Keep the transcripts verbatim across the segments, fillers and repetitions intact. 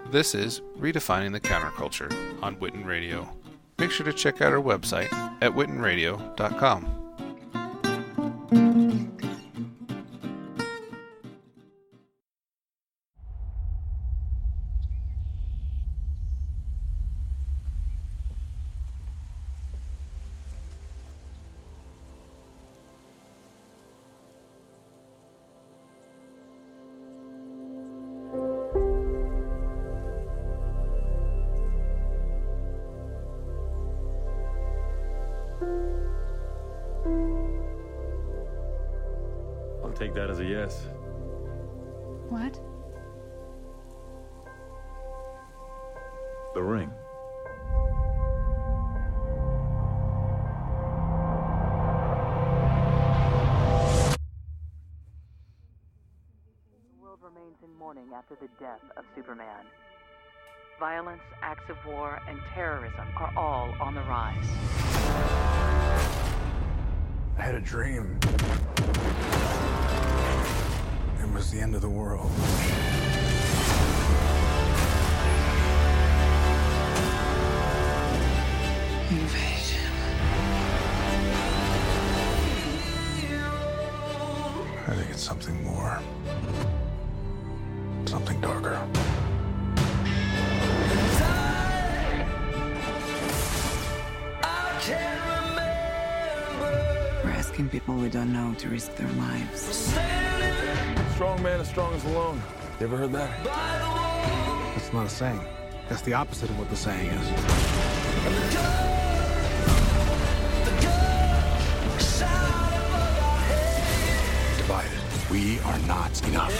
This is Redefining the Counterculture on Witten Radio. Make sure to check out our website at witten radio dot com. Take that as a yes. What? The ring. The world remains in mourning after the death of Superman. Violence, acts of war, and terrorism are all on the rise. I had a dream. It was the end of the world. Invasion. I think it's something more. Something darker. We're asking people we don't know to risk their lives. Strong man is strongest alone. You ever heard that? That's not a saying. That's the opposite of what the saying is. Divided. We are not enough.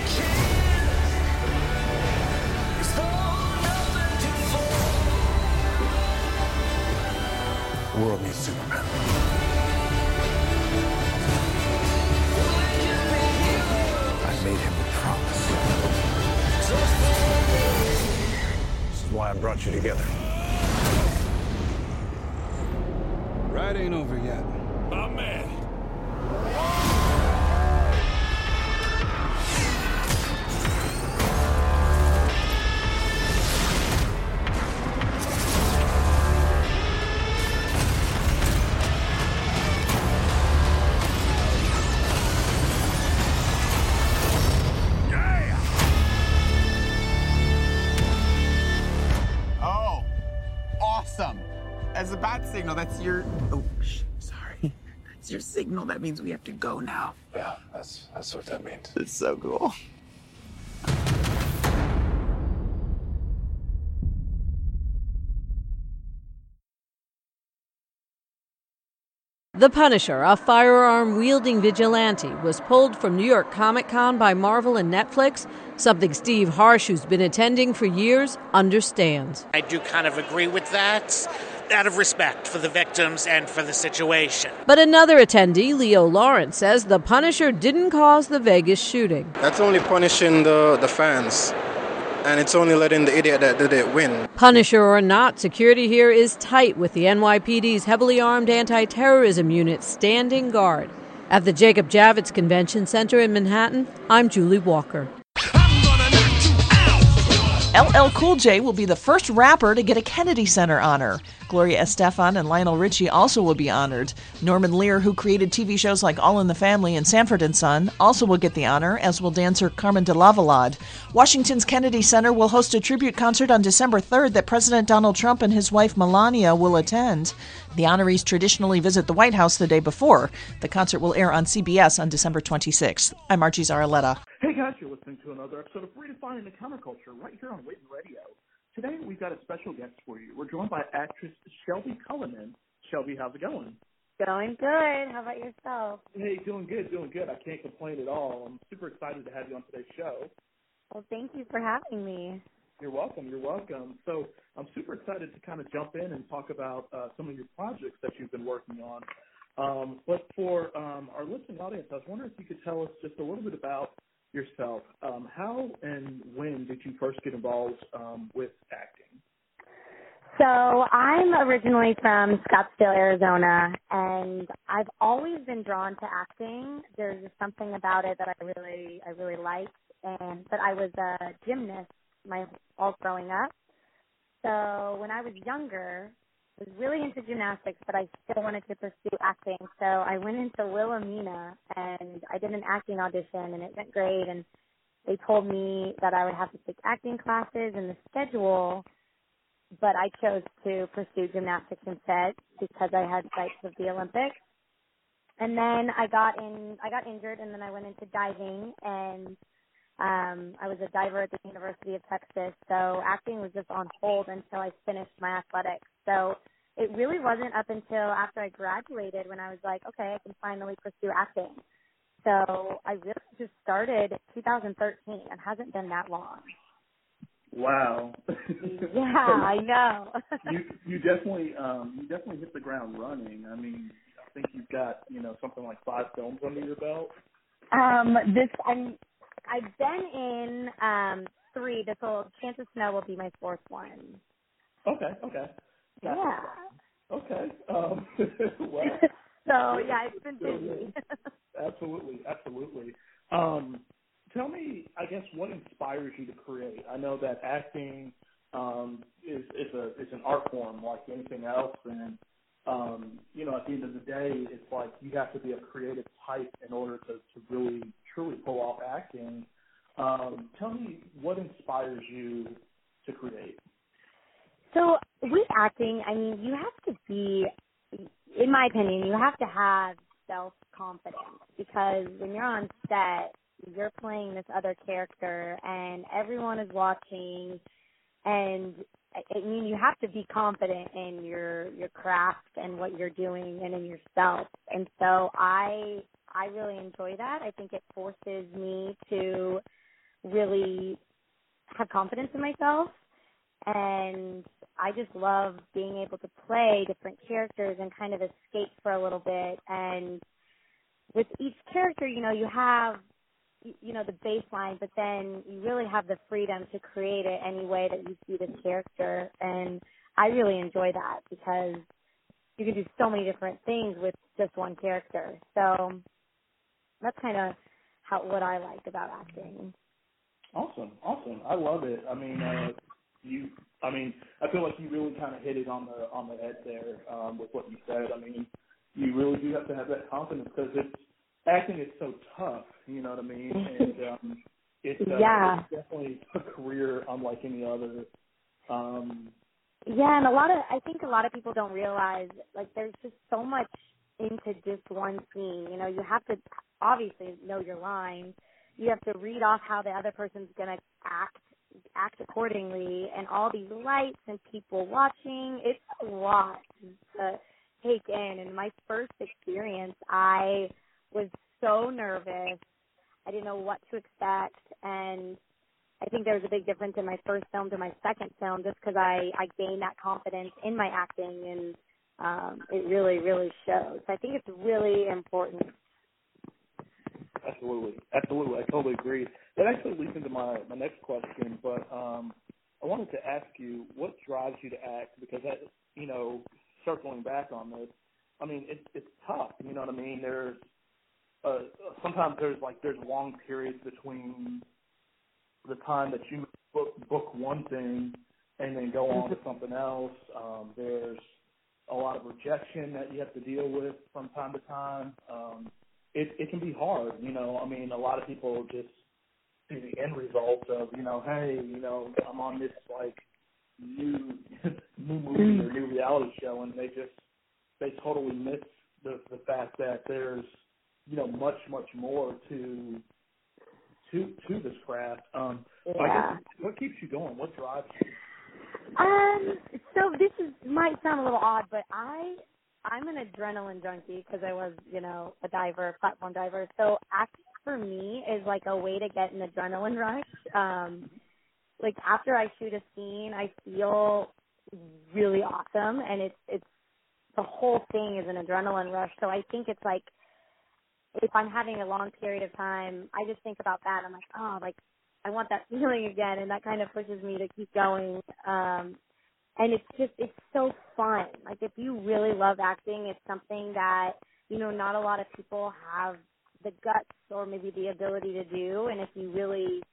The world needs Superman. Made him a promise. This is why I brought you together. Ride ain't over yet. My man. As a bat signal, that's your... Oh, shh, sorry. That's your signal. That means we have to go now. Yeah, that's that's what that means. It's so cool. The Punisher, a firearm-wielding vigilante, was pulled from New York Comic Con by Marvel and Netflix, something Steve Harsh, who's been attending for years, understands. I do kind of agree with that, out of respect for the victims and for the situation. But another attendee, Leo Lawrence, says the Punisher didn't cause the Vegas shooting. That's only punishing the, the fans. And it's only letting the idiot that did it win. Punisher or not, security here is tight with the N Y P D's heavily armed anti-terrorism unit standing guard. At the Jacob Javits Convention Center in Manhattan, I'm Julie Walker. L L Cool J will be the first rapper to get a Kennedy Center honor. Gloria Estefan and Lionel Richie also will be honored. Norman Lear, who created T V shows like All in the Family and Sanford and Son, also will get the honor, as will dancer Carmen de Lavalade. Washington's Kennedy Center will host a tribute concert on December third that President Donald Trump and his wife Melania will attend. The honorees traditionally visit the White House the day before. The concert will air on C B S on December twenty-sixth. I'm Margie Zaraletta. Hey guys, you're listening to another episode of Redefining the Counterculture right here on Witten Radio. Today we've got a special guest for you. We're joined by actress Shelby Cullinan. Shelby, how's it going? Going good. How about yourself? Hey, doing good, doing good. I can't complain at all. I'm super excited to have you on today's show. Well, thank you for having me. You're welcome. You're welcome. So I'm super excited to kind of jump in and talk about uh, some of your projects that you've been working on. Um, but for um, our listening audience, I was wondering if you could tell us just a little bit about yourself. Um, how and when did you first get involved um, with acting? So I'm originally from Scottsdale, Arizona, and I've always been drawn to acting. There's just something about it that I really, I really liked. And but I was a gymnast my all growing up. So when I was younger, I was really into gymnastics, but I still wanted to pursue acting. So I went into Wilhelmina, and I did an acting audition, and it went great. And they told me that I would have to take acting classes and the schedule, but I chose to pursue gymnastics instead because I had sights of the Olympics. And then I got in, I got injured, and then I went into diving, and um, I was a diver at the University of Texas. So acting was just on hold until I finished my athletics. So it really wasn't up until after I graduated when I was like, okay, I can finally pursue acting. So I really just started two thousand thirteen. It hasn't been that long. Wow. Yeah, I know. you you definitely um you definitely hit the ground running. I mean, I think you've got, you know, something like five films under your belt. Um, this I'm I've been in um three. This will Chance of Snow will be my fourth one. Okay, okay. That's yeah. Okay. Um, wow. So yeah, it's been busy. Absolutely, absolutely. Um, tell me, I guess, what inspires you to create? I know that acting um, is is a is an art form like anything else, and um, you know, at the end of the day, it's like you have to be a creative type in order to, to really truly pull off acting. Um, tell me, what inspires you to create? So with acting, I mean, you have to be, in my opinion, you have to have self-confidence, because when you're on set, you're playing this other character and everyone is watching, and I mean, you have to be confident in your your craft and what you're doing and in yourself. And so I I really enjoy that. I think it forces me to really have confidence in myself, and I just love being able to play different characters and kind of escape for a little bit. And with each character, you know, you have, you know, the baseline, but then you really have the freedom to create it any way that you see the character. And I really enjoy that because you can do so many different things with just one character. So that's kind of how what I like about acting. Awesome, awesome. I love it. I mean, uh, you. I mean, I feel like you really kind of hit it on the on the head there um, with what you said. I mean, you really do have to have that confidence because it's acting is so tough. You know what I mean? And um, it's, uh, yeah. it's definitely a career unlike any other. Um, yeah, and a lot of I think a lot of people don't realize like there's just so much into just one scene. You know, you have to obviously know your lines. You have to read off how the other person's gonna act. act accordingly, and all these lights and people watching. It's a lot to take in. And my first experience, I was so nervous. I didn't know what to expect, and I think there was a big difference in my first film to my second film just because I, I gained that confidence in my acting, and um, it really, really shows. I think it's really important. Absolutely. Absolutely. I totally agree. That actually leads into my, my next question, but um, I wanted to ask you, what drives you to act? Because, that, you know, circling back on this, I mean, it's it's tough, you know what I mean? There's, uh, sometimes there's, like, there's long periods between the time that you book, book one thing and then go on to something else. Um, there's a lot of rejection that you have to deal with from time to time. Um It it can be hard, you know. I mean, a lot of people just see the end result of, you know, hey, you know, I'm on this like new new movie or new reality show, and they just they totally miss the the fact that there's, you know, much much more to to to this craft. Um, yeah. I guess what keeps you going? What drives you? Um. So this is might sound a little odd, but I. I'm an adrenaline junkie because I was, you know, a diver, a platform diver. So acting for me is like a way to get an adrenaline rush. Um, like after I shoot a scene, I feel really awesome, and it's it's the whole thing is an adrenaline rush. So I think it's like if I'm having a long period of time, I just think about that. I'm like, oh, like I want that feeling again, and that kind of pushes me to keep going. Um, And it's just, it's so fun. Like, if you really love acting, it's something that, you know, not a lot of people have the guts or maybe the ability to do. And if you really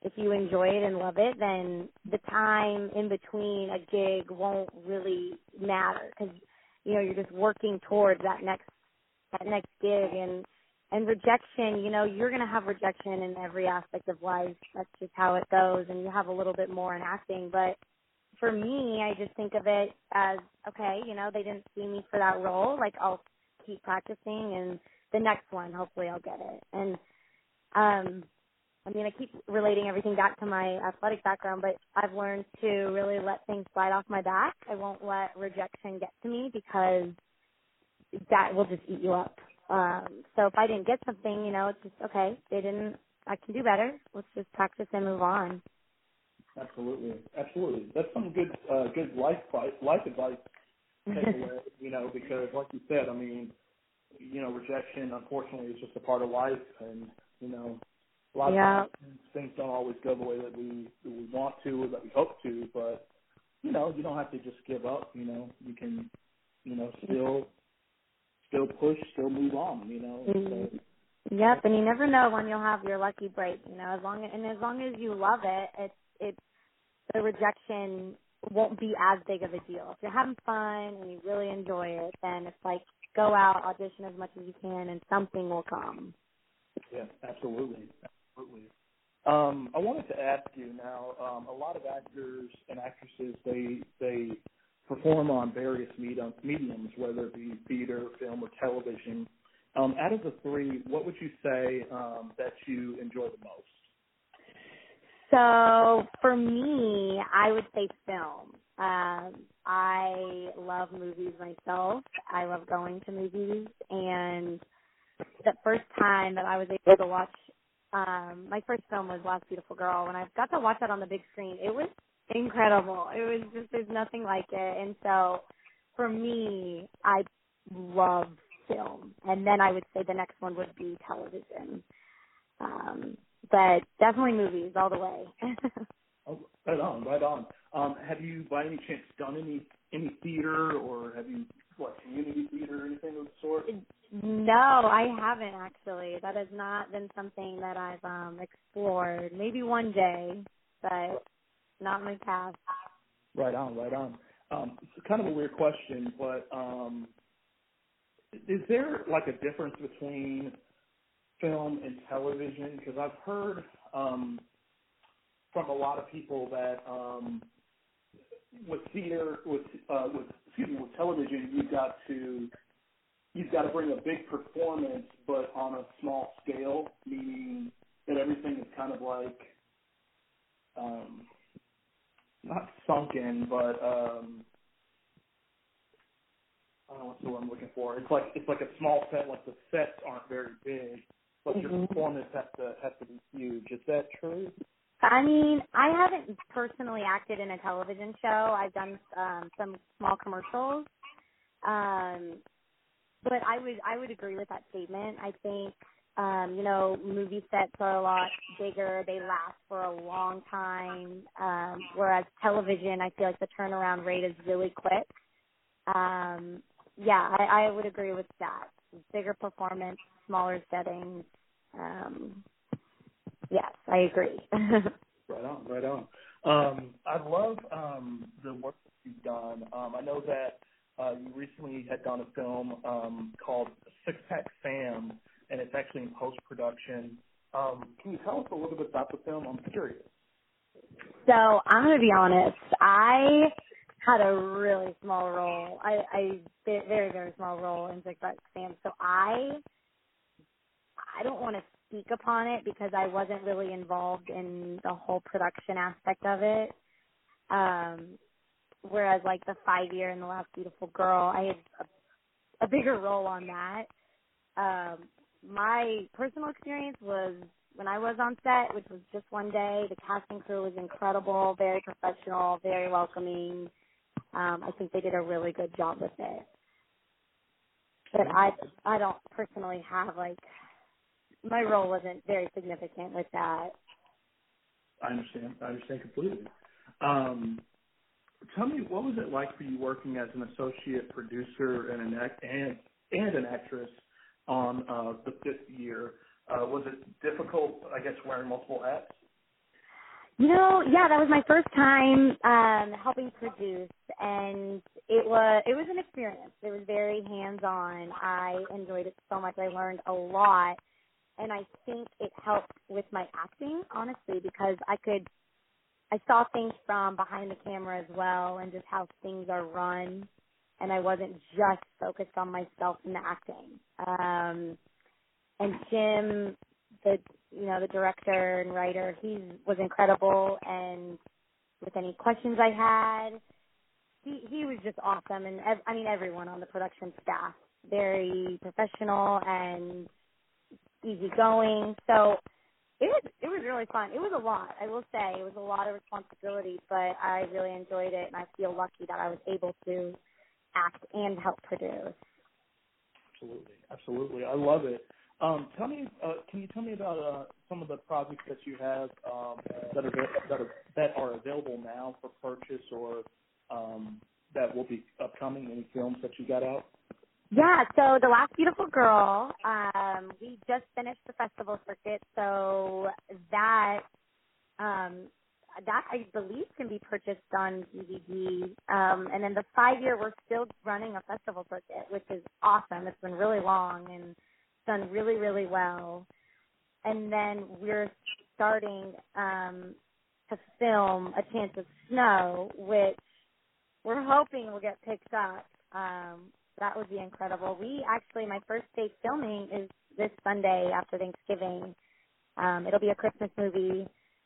if you enjoy it and love it, then the time in between a gig won't really matter because, you know, you're just working towards that next that next gig. And, and rejection, you know, you're going to have rejection in every aspect of life. That's just how it goes, and you have a little bit more in acting. But for me, I just think of it as, okay, you know, they didn't see me for that role. Like, I'll keep practicing, and the next one, hopefully I'll get it. And, um, I mean, I keep relating everything back to my athletic background, but I've learned to really let things slide off my back. I won't let rejection get to me because that will just eat you up. Um, so if I didn't get something, you know, it's just, okay, they didn't, I can do better. Let's just practice and move on. Absolutely, absolutely. That's some good, uh, good life life advice takeaway. You know, because like you said, I mean, you know, rejection unfortunately is just a part of life, and you know, a lot yeah. of times things don't always go the way that we that we want to or that we hope to. But you know, you don't have to just give up. You know, you can, you know, still still push, still move on. You know. Mm-hmm. So, yep, and you never know when you'll have your lucky break. You know, as long as, and as long as you love it, it's it's the rejection won't be as big of a deal. If you're having fun and you really enjoy it, then it's like go out, audition as much as you can, and something will come. Yeah, absolutely, absolutely. Um, I wanted to ask you now. Um, a lot of actors and actresses they they perform on various medium, mediums, whether it be theater, film, or television. Um, out of the three, what would you say um, that you enjoy the most? So for me, I would say film. Um, I love movies myself. I love going to movies, and the first time that I was able to watch, um, my first film was Last Beautiful Girl. When I got to watch that on the big screen, it was incredible. It was just, there's nothing like it. And so for me, I love film. And then I would say the next one would be television. Um, but definitely movies all the way. Oh, right on, right on. Um, have you, by any chance, done any any theater, or have you, what, community theater or anything of the sort? No, I haven't actually. That has not been something that I've um, explored. Maybe one day, but not in my past. Right on, right on. Um, it's kind of a weird question, but um, is there like a difference between film and television? Because I've heard um, from a lot of people that um, with theater, with uh, with excuse me, with television, you've got to you've got to bring a big performance, but on a small scale, meaning that everything is kind of like um, not sunken, but um, I don't know what's the word I'm looking for. It's like it's like a small set, like the sets aren't very big, but mm-hmm. your performance has to has to be huge. Is that true? I mean, I haven't personally acted in a television show. I've done um, some small commercials, um, but I would I would agree with that statement. I think um, you know, movie sets are a lot bigger. They last for a long time, um, whereas television, I feel like the turnaround rate is really quick. Um, yeah, I, I would agree with that. Bigger performance, smaller settings. Um, yes, I agree. Right on, right on. Um, I love um, the work that you've done. Um, I know that uh, you recently had done a film um, called Six Pack Sam, and it's actually in post-production. Um, can you tell us a little bit about the film? I'm curious. So I'm going to be honest. I had a really small role. I, I very, very small role in Six Pack Sam. So I, I don't want to speak upon it because I wasn't really involved in the whole production aspect of it. Um, whereas like the five year and the Last Beautiful Girl, I had a, a bigger role on that. Um, my personal experience was when I was on set, which was just one day. The casting crew was incredible, very professional, very welcoming. Um, I think they did a really good job with it. But I, I don't personally have like, my role wasn't very significant with that. I understand. I understand completely. Um, tell me, what was it like for you working as an associate producer and an act- and and an actress on uh, the fifth year? Uh, was it difficult, I guess, wearing multiple hats? You know, yeah, that was my first time um, helping produce, and it was it was an experience. It was very hands-on. I enjoyed it so much. I learned a lot, and I think it helped with my acting, honestly, because I could I saw things from behind the camera as well, and just how things are run, and I wasn't just focused on myself in the acting. Um, and Jim, the you know, the director and writer, he was incredible, and with any questions I had, he he was just awesome, and ev- I mean everyone on the production staff, very professional and easygoing. So it was it was really fun. It was a lot, I will say, it was a lot of responsibility, but I really enjoyed it, and I feel lucky that I was able to act and help produce. Absolutely, absolutely, I love it. Um, tell me, uh, can you tell me about uh, some of the projects that you have um, that are that are that are available now for purchase, or um, that will be upcoming? Any films that you got out? Yeah, so The Last Beautiful Girl, um, we just finished the festival circuit, so that um, that I believe can be purchased on D V D. Um, and then the five year, we're still running a festival circuit, which is awesome. It's been really long and done really, really well. And then we're starting um, to film A Chance of Snow, which we're hoping will get picked up. Um, that would be incredible. We actually, my first day filming is this Sunday after Thanksgiving. Um, it'll be a Christmas movie.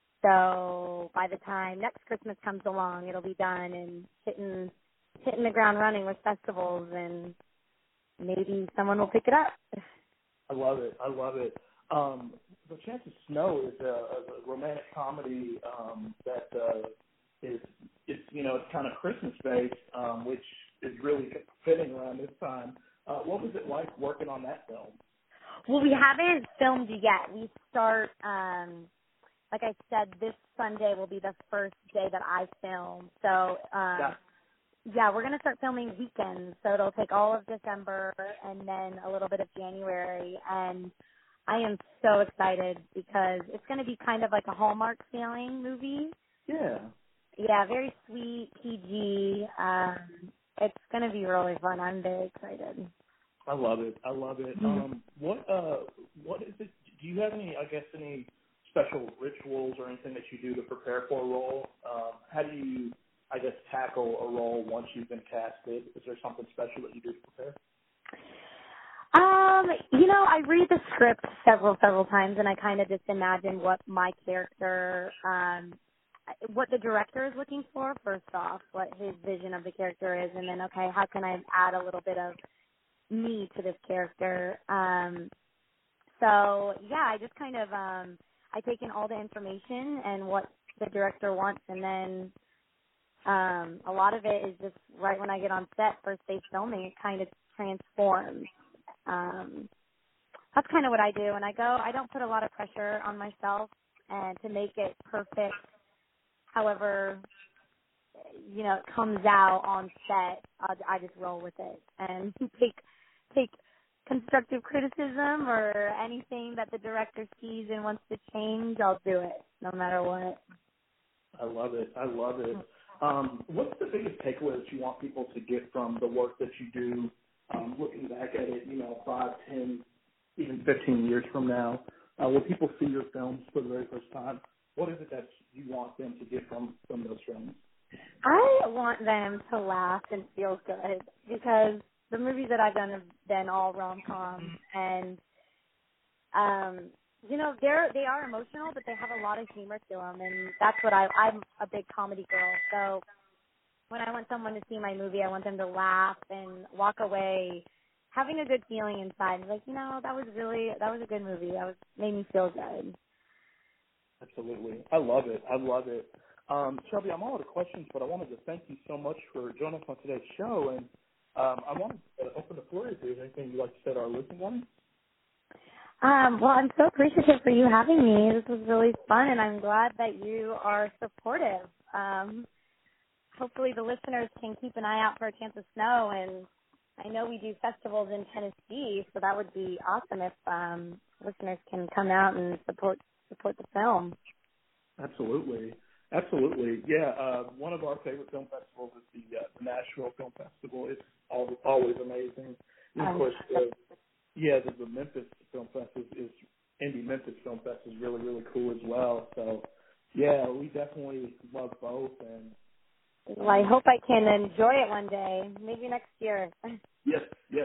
So by the time next Christmas comes along, it'll be done and hitting hitting the ground running with festivals, and maybe someone will pick it up. I love it. I love it. Um, The Chance of Snow is a, a romantic comedy um, that uh, is, it's you know, it's kind of Christmas based, um, which is really fitting around this time. Uh, what was it like working on that film? Well, we haven't filmed yet. We start, um, like I said, this Sunday will be the first day that I film. So, um, yeah. Yeah, we're going to start filming weekends, so it'll take all of December and then a little bit of January, and I am so excited because it's going to be kind of like a Hallmark feeling movie. Yeah. Yeah, very sweet, P G. Um, it's going to be really fun. I'm very excited. I love it. I love it. Mm-hmm. Um, what uh, what is it? Do you have any, I guess, any special rituals or anything that you do to prepare for a role? Um, how do you I guess, tackle a role once you've been casted? Is there something special that you do to prepare? Um, you know, I read the script several, several times, and I kind of just imagine what my character, um, what the director is looking for, first off, what his vision of the character is, and then, okay, how can I add a little bit of me to this character? Um, so, yeah, I just kind of, um, I take in all the information and what the director wants, and then Um, a lot of it is just right when I get on set, first day filming, it kind of transforms. Um, that's kind of what I do. And I go, I don't put a lot of pressure on myself and to make it perfect. However, you know, it comes out on set, I, I just roll with it and take, take constructive criticism or anything that the director sees and wants to change, I'll do it no matter what. I love it. I love it. Um, what's the biggest takeaway that you want people to get from the work that you do, um, looking back at it, you know, five, ten, even fifteen years from now? Uh, when people see your films for the very first time, what is it that you want them to get from, from those films? I want them to laugh and feel good because the movies that I've done have been all rom-coms, and, um, you know, they're, they are emotional, but they have a lot of humor to them, and that's what I, I'm a big comedy girl. So when I want someone to see my movie, I want them to laugh and walk away having a good feeling inside. Like, you know, that was really, that was a good movie. That was, made me feel good. Absolutely. I love it. I love it. Um, Shelby, I'm all out of questions, but I wanted to thank you so much for joining us on today's show, and um, I wanted to open the floor if there's anything you'd like to say to our listening audience. Um, well, I'm so appreciative for you having me. This was really fun, and I'm glad that you are supportive. Um, hopefully the listeners can keep an eye out for A Chance of Snow, and I know we do festivals in Tennessee, so that would be awesome if um, listeners can come out and support support the film. Absolutely. Absolutely. Yeah, uh, one of our favorite film festivals is the, uh, the Nashville Film Festival. It's always, always amazing. And of course, the, yeah, the, the Memphis Film Fest is, is Indie Memphis Film Fest is really, really cool as well. So, yeah, we definitely love both. And well, I hope I can enjoy it one day, maybe next year. Yes, yes.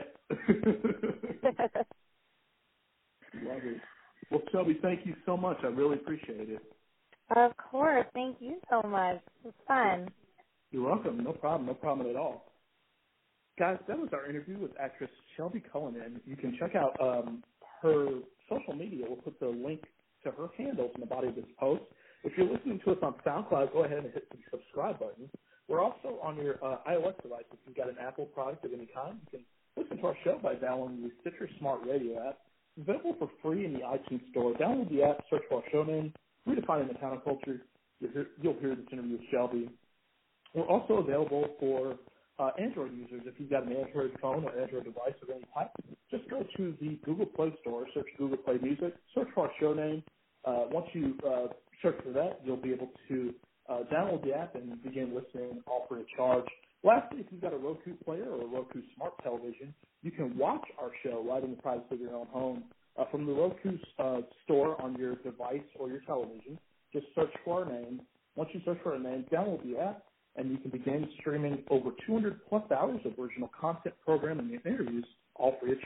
Love it. Well, Shelby, thank you so much. I really appreciate it. Of course. Thank you so much. It's fun. You're welcome. No problem. No problem at all. Guys, that was our interview with actress Shelby Cullinan. You can check out um, her social media. We'll put the link to her handles in the body of this post. If you're listening to us on SoundCloud, go ahead and hit the subscribe button. We're also on your uh, iOS device. If you've got an Apple product of any kind, you can listen to our show by downloading the Stitcher Smart Radio app. It's available for free in the iTunes Store. Download the app, search for our show name, Redefining the Counterculture. You'll hear, you'll hear this interview with Shelby. We're also available for uh, Android users. If you've got an Android phone or Android device of any type, just go to the Google Play Store, search Google Play Music, search for our show name. Uh, once you uh, search for that, you'll be able to uh, download the app and begin listening all free of charge. Lastly, if you've got a Roku player or a Roku smart television, you can watch our show right in the privacy of your own home. Uh, from the Roku uh, store on your device or your television, just search for our name. Once you search for our name, download the app, and you can begin streaming over two hundred plus hours of original content, programming, and interviews all free of charge.